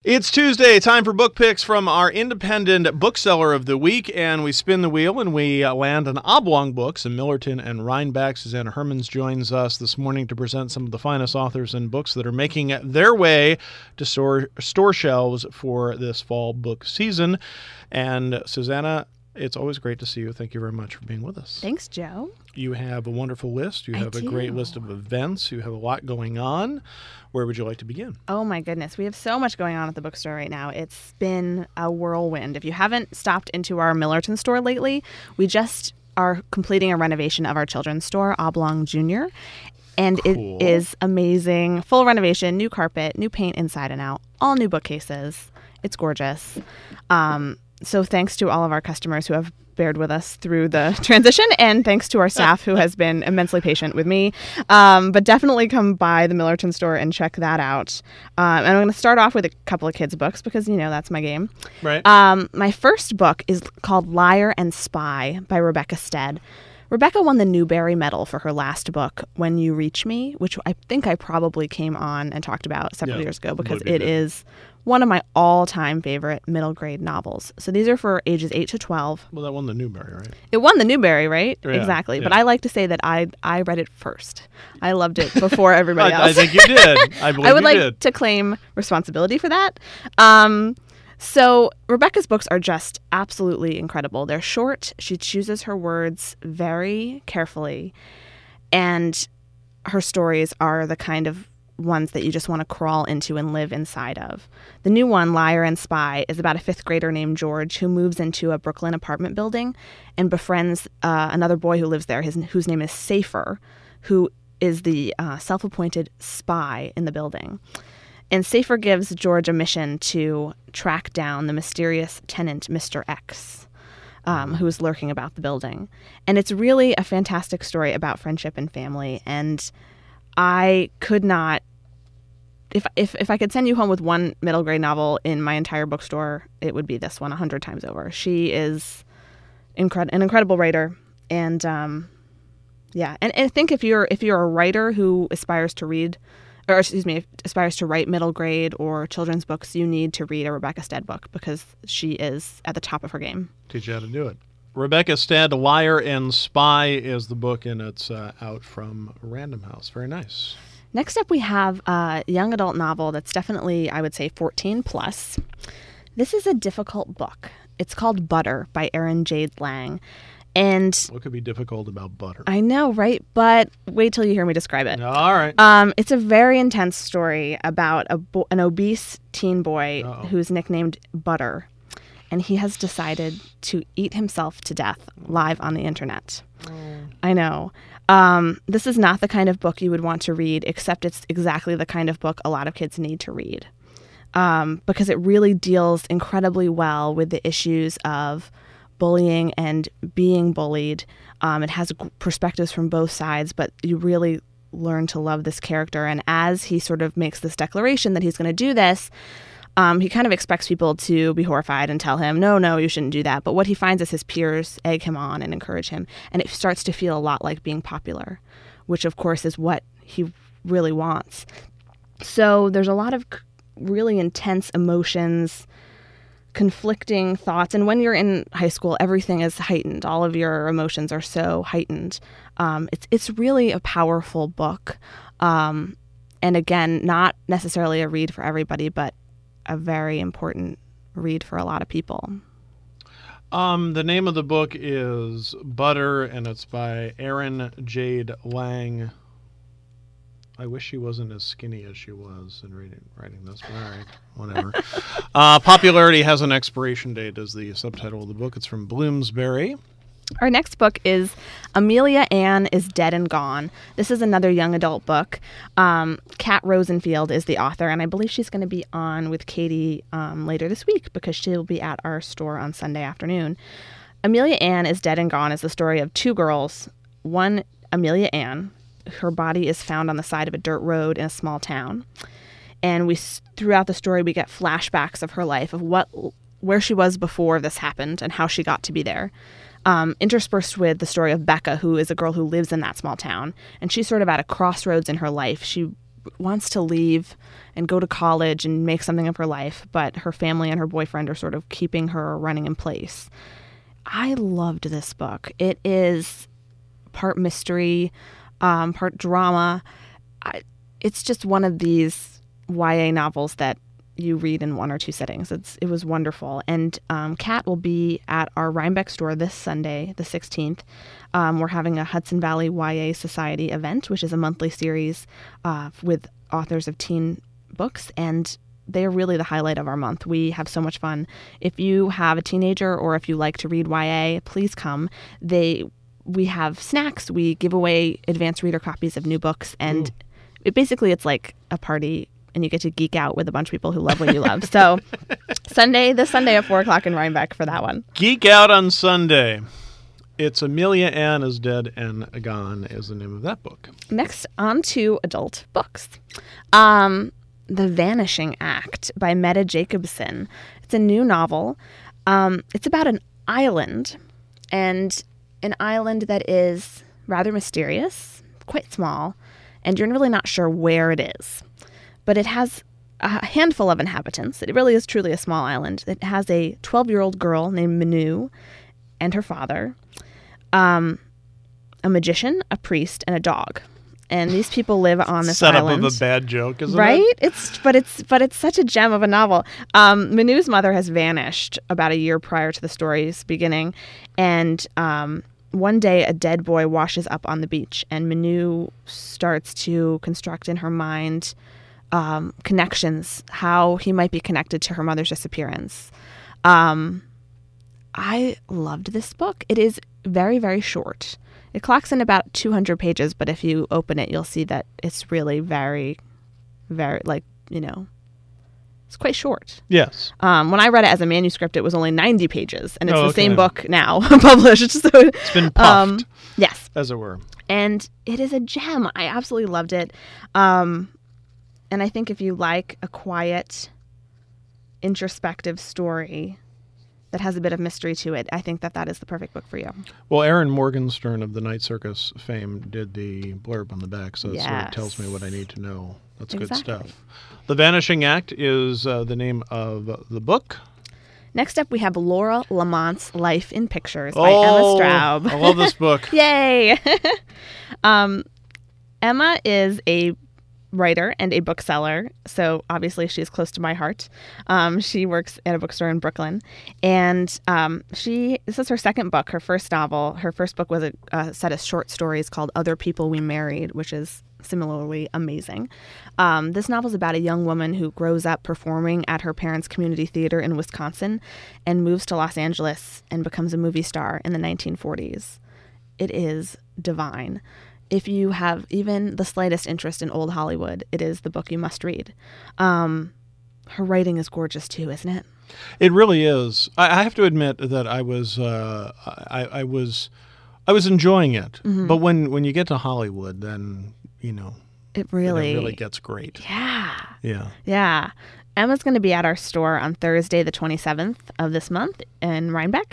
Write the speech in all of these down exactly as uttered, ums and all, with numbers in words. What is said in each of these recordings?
It's Tuesday, time for book picks from our independent bookseller of the week, and we spin the wheel and we uh, land on Oblong Books in Millerton and Rhinebeck. Susanna Hermans joins us this morning to present some of the finest authors and books that are making their way to store, store shelves for this fall book season. And Susanna, it's always great to see you. Thank you very much for being with us. Thanks, Joe. You have a wonderful list. You have I a do. great list of events. You have a lot going on. Where would you like to begin? Oh, my goodness. We have so much going on at the bookstore right now. It's been a whirlwind. If you haven't stopped into our Millerton store lately, we just are completing a renovation of our children's store, Oblong Junior And Cool. It is amazing. Full renovation, new carpet, new paint inside and out, all new bookcases. It's gorgeous. Um, so thanks to all of our customers who have bared with us through the transition, and thanks to our staff who has been immensely patient with me. Um, but definitely come by the Millerton store and check that out. Um, and I'm going to start off with a couple of kids' books because, you know, that's my game. Right. Um, my first book is called Liar and Spy by Rebecca Stead. Rebecca won the Newbery Medal for her last book, When You Reach Me, which I think I probably came on and talked about several Yeah, years ago because maybe it did. is one of my all-time favorite middle grade novels. So these are for ages eight to twelve. Well, that won the Newbery, right? It won the Newbery, right? Yeah, exactly. yeah. But I like to say that I I read it first. I loved it before everybody I, else. I think you did. I believe I would you like did. to claim responsibility for that. Um, so Rebecca's books are just absolutely incredible. They're short. She chooses her words very carefully. And her stories are the kind of ones that you just want to crawl into and live inside of. The new one, Liar and Spy, is about a fifth grader named George who moves into a Brooklyn apartment building and befriends uh, another boy who lives there, his, whose name is Safer, who is the uh, self-appointed spy in the building. And Safer gives George a mission to track down the mysterious tenant, Mister X, um, who is lurking about the building. And it's really a fantastic story about friendship and family. And I could not, if if if I could send you home with one middle grade novel in my entire bookstore, it would be this one a hundred times over. She is incred- an incredible writer. And um, yeah, and, and I think if you're if you're a writer who aspires to read, or excuse me, aspires to write middle grade or children's books, you need to read a Rebecca Stead book because she is at the top of her game. Teach you how to do it. Rebecca Stead, Liar and Spy is the book, and it's uh, out from Random House. Very nice. Next up, we have a young adult novel that's definitely, I would say, fourteen plus. This is a difficult book. It's called Butter by Erin Jade Lang. And What could be difficult about butter? I know, right? But wait till you hear me describe it. All right. Um, it's a very intense story about a bo- an obese teen boy Uh-oh. who's nicknamed Butter. And he has decided to eat himself to death live on the internet. I know. Um, this is not the kind of book you would want to read, except it's exactly the kind of book a lot of kids need to read. Um, because it really deals incredibly well with the issues of bullying and being bullied. Um, it has g- perspectives from both sides, but you really learn to love this character. And as he sort of makes this declaration that he's going to do this, Um, he kind of expects people to be horrified and tell him, no, no, you shouldn't do that. But what he finds is his peers egg him on and encourage him. And it starts to feel a lot like being popular, which, of course, is what he really wants. So there's a lot of c- really intense emotions, conflicting thoughts. And when you're in high school, everything is heightened. All of your emotions are so heightened. Um, it's, it's really a powerful book. Um, and again, not necessarily a read for everybody, but a very important read for a lot of people. Um, the name of the book is Butter, and it's by Erin Jade Lang. I wish she wasn't as skinny as she was in reading, writing this, but all right, whatever. uh, Popularity has an expiration date is the subtitle of the book. It's from Bloomsbury. Our next book is Amelia Ann is Dead and Gone. This is another young adult book. Um, Kat Rosenfield is the author, and I believe she's going to be on with Katie um, later this week because she'll be at our store on Sunday afternoon. Amelia Ann is Dead and Gone is the story of two girls. One, Amelia Ann, her body is found on the side of a dirt road in a small town. And we throughout the story, we get flashbacks of her life, of what where she was before this happened and how she got to be there. Um, interspersed with the story of Becca, who is a girl who lives in that small town. And she's sort of at a crossroads in her life. She wants to leave and go to college and make something of her life, but her family and her boyfriend are sort of keeping her running in place. I loved this book. It is part mystery, um, part drama. I, it's just one of these Y A novels that you read in one or two sittings. It's it was wonderful. And um, Kat will be at our Rhinebeck store this Sunday, the sixteenth. Um, we're having a Hudson Valley Y A Society event, which is a monthly series uh, with authors of teen books, and they're really the highlight of our month. We have so much fun. If you have a teenager or if you like to read Y A, please come. They we have snacks. We give away advanced reader copies of new books, and Ooh. it basically it's like a party. And you get to geek out with a bunch of people who love what you love. So Sunday, this Sunday at four o'clock in Rhinebeck for that one. Geek out on Sunday. It's Amelia Ann is Dead and Gone is the name of that book. Next, on to adult books. Um, The Vanishing Act by Mette Jacobsen. It's a new novel. Um, it's about an island, and an island that is rather mysterious, quite small, and you're really not sure where it is. But it has a handful of inhabitants. It really is truly a small island. It has a twelve-year-old girl named Manu and her father, um, a magician, a priest, and a dog. And these people live on this Set island. Set up of a bad joke, isn't right? it? Right? It's but it's but it's such a gem of a novel. Um, Manu's mother has vanished about a year prior to the story's beginning, and um, one day a dead boy washes up on the beach, and Manu starts to construct in her mind Um, connections, how he might be connected to her mother's disappearance. Um, I loved this book. It is very, very short. It clocks in about two hundred pages, but if you open it, you'll see that it's really very, very, like, you know, it's quite short. Yes. Um, when I read it as a manuscript, it was only ninety pages, and it's oh, the okay. same book now published. So it's been puffed. Um, yes. As it were. And it is a gem. I absolutely loved it. Um, And I think if you like a quiet, introspective story that has a bit of mystery to it, I think that that is the perfect book for you. Well, Aaron Morgenstern of the Night Circus fame did the blurb on the back, so it yes. sort of tells me what I need to know. That's exactly. good stuff. The Vanishing Act is uh, the name of the book. Next up, we have Laura Lamont's Life in Pictures oh, by Emma Straub. I love this book. Yay! um, Emma is a writer and a bookseller, so obviously she's close to my heart. Um, she works at a bookstore in Brooklyn, and um, she this is her second book, her first novel. Her first book was a, a set of short stories called Other People We Married, which is similarly amazing. Um, this novel is about a young woman who grows up performing at her parents' community theater in Wisconsin and moves to Los Angeles and becomes a movie star in the nineteen forties. It is divine. If you have even the slightest interest in old Hollywood, it is the book you must read. Um, her writing is gorgeous too, isn't it? It really is. I, I have to admit that I was, uh, I, I was, I was enjoying it. Mm-hmm. But when, when you get to Hollywood, then you know, it really, it really gets great. Yeah, yeah, yeah. Emma's going to be at our store on Thursday, the twenty-seventh of this month in Rhinebeck.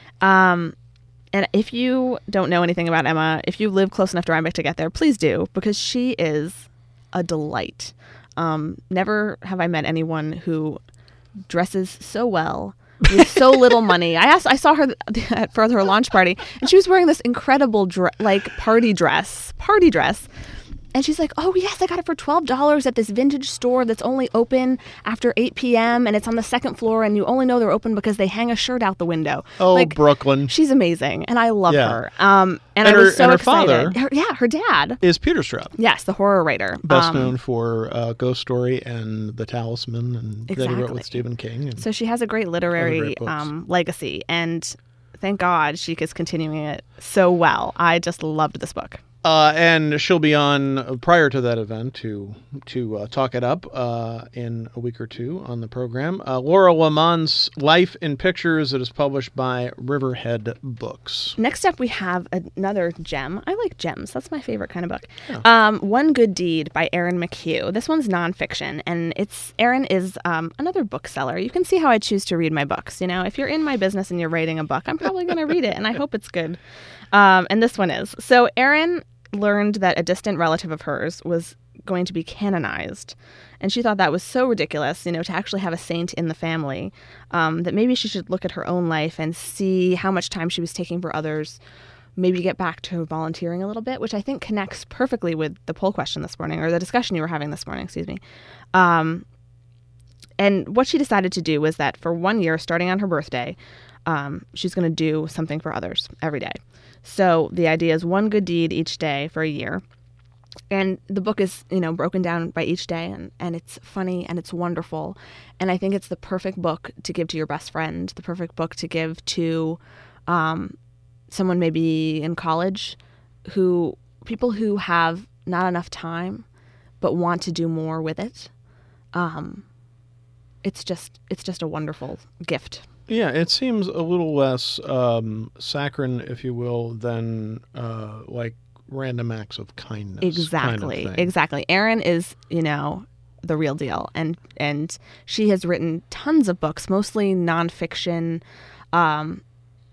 Um, And if you don't know anything about Emma, if you live close enough to Rhinebeck to get there, please do, because she is a delight. Um, never have I met anyone who dresses so well with so little money. I asked, I saw her at for her launch party, and she was wearing this incredible dre- like party dress, party dress. And she's like, oh, yes, I got it for twelve dollars at this vintage store that's only open after eight p.m. and it's on the second floor, and you only know they're open because they hang a shirt out the window. Oh, like, Brooklyn. She's amazing, and I love yeah. her. Um, and, and I was her, so and her excited. father Her, yeah, her dad. is Peter Straub. Yes, the horror writer. Best um, known for uh, Ghost Story and The Talisman, and exactly. that he wrote with Stephen King. And so she has a great literary great um, legacy, and thank God she is continuing it so well. I just loved this book. Uh, and she'll be on uh, prior to that event to to uh, talk it up uh, in a week or two on the program. Uh, Laura Lamont's Life in Pictures. It is published by Riverhead Books. Next up, we have another gem. I like gems. That's my favorite kind of book. Yeah. Um, One Good Deed by Erin McHugh. This one's nonfiction, and it's Erin is um, another bookseller. You can see how I choose to read my books. You know, if you're in my business and you're writing a book, I'm probably going to read it, and I hope it's good. Um, and this one is. So Erin learned that a distant relative of hers was going to be canonized. And she thought that was so ridiculous, you know, to actually have a saint in the family, um, that maybe she should look at her own life and see how much time she was taking for others, maybe get back to volunteering a little bit, which I think connects perfectly with the poll question this morning, or the discussion you were having this morning, excuse me. Um, and what she decided to do was that for one year, starting on her birthday, um, she's going to do something for others every day. So the idea is one good deed each day for a year. And the book is, you know, broken down by each day, and, and it's funny and it's wonderful. And I think it's the perfect book to give to your best friend, the perfect book to give to um, someone maybe in college, who people who have not enough time but want to do more with it. Um, it's just it's just a wonderful gift. Yeah, it seems a little less um, saccharine, if you will, than uh, like random acts of kindness. Exactly, kind of thing. exactly. Erin is, you know, the real deal, and and she has written tons of books, mostly nonfiction, um,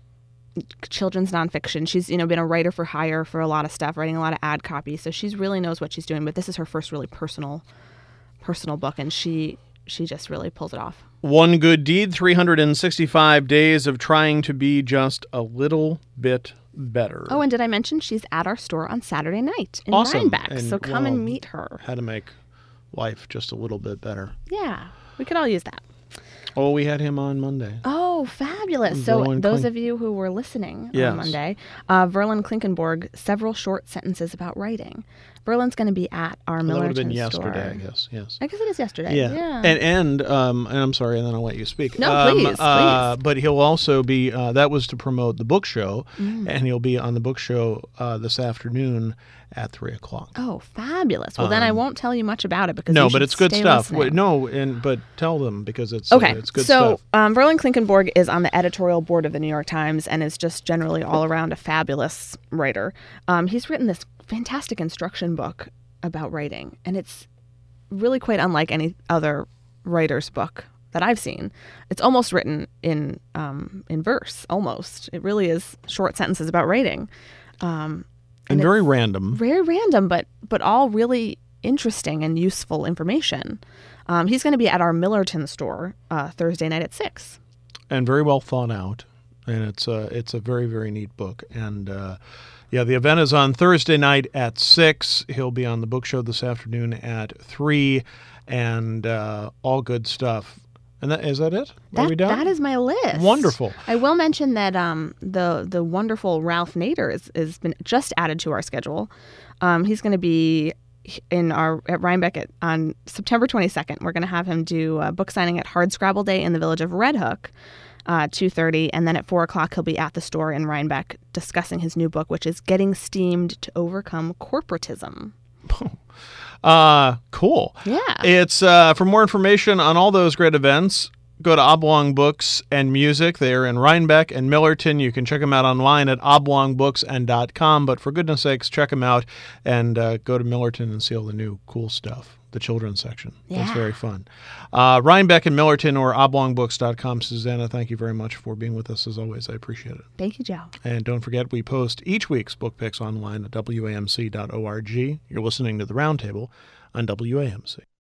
children's nonfiction. She's, you know, been a writer for hire for a lot of stuff, writing a lot of ad copy. So she really knows what she's doing. But this is her first really personal, personal book, and she she just really pulls it off. One Good Deed, three hundred sixty-five days of trying to be just a little bit better. Oh, and did I mention she's at our store on Saturday night in Awesome. Rhinebeck? And, so come well, and meet her. How to make life just a little bit better. Yeah, we could all use that. Oh, we had him on Monday. Oh, fabulous. So Verlin those Klink- of you who were listening Yes. on Monday, uh, Verlin Klinkenborg, several short sentences about writing. Verlin's going to be at our That would Millerton have been store. yesterday, I guess. Yes. I guess it is yesterday. Yeah. Yeah. And and um and I'm sorry, and then I'll let you speak. No, um, please, uh, please. But he'll also be uh, that was to promote the book show, Mm. and he'll be on the book show uh, this afternoon at three o'clock. Oh, fabulous. Well, then I Um, won't tell you much about it because No, you but should it's good stay stuff. listening. Wait, no, and but tell them because it's Okay, uh, it's good so stuff. um, Verlin Klinkenborg is on the editorial board of the New York Times and is just generally all around a fabulous writer. Um, he's written this fantastic instruction book about writing, and it's really quite unlike any other writer's book that I've seen. It's almost written in um, in verse, almost. It really is short sentences about writing. Um, And it's very random. very random, but but all really interesting and useful information. Um, he's going to be at our Millerton store uh, Thursday night at six. And very well thought out, and it's a it's a very very neat book. And uh, yeah, the event is on Thursday night at six. He'll be on the book show this afternoon at three, and uh, all good stuff. And that is that it? Are That, we done? that is my list. Wonderful. I will mention that um, the the wonderful Ralph Nader is has been just added to our schedule. Um, he's going to be in our at Rhinebeck at, on September twenty-second. We're going to have him do a book signing at Hard Scrabble Day in the village of Red Hook, uh, two thirty, and then at four o'clock he'll be at the store in Rhinebeck discussing his new book, which is Getting Steamed to Overcome Corporatism. Uh, cool. Yeah. It's uh, for more information on all those great events, go to Oblong Books and Music. They're in Rhinebeck and Millerton. You can check them out online at oblong books and dot com. But for goodness sakes, check them out and uh, go to Millerton and see all the new cool stuff. The children's section. That's Yeah. very fun. Uh, Rhinebeck and Millerton or oblong books dot com. Susanna, thank you very much for being with us as always. I appreciate it. Thank you, Joe. And don't forget, we post each week's book picks online at W A M C dot org. You're listening to The Roundtable on W A M C.